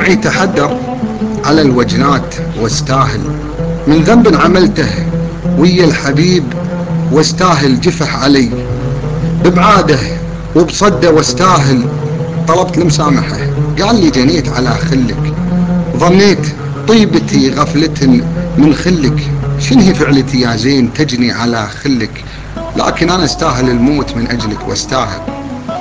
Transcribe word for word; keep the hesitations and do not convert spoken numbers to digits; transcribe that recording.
دمعي تحدر على الوجنات واستاهل من ذنب عملته ويا الحبيب، واستاهل جفح علي ببعاده وبصده، واستاهل طلبت المسامحة قال لي جنيت على خلك، ظنيت طيبتي غفلة من خلك، شنهي فعلتي يا زين تجني على خلك، لكن انا استاهل الموت من اجلك واستاهل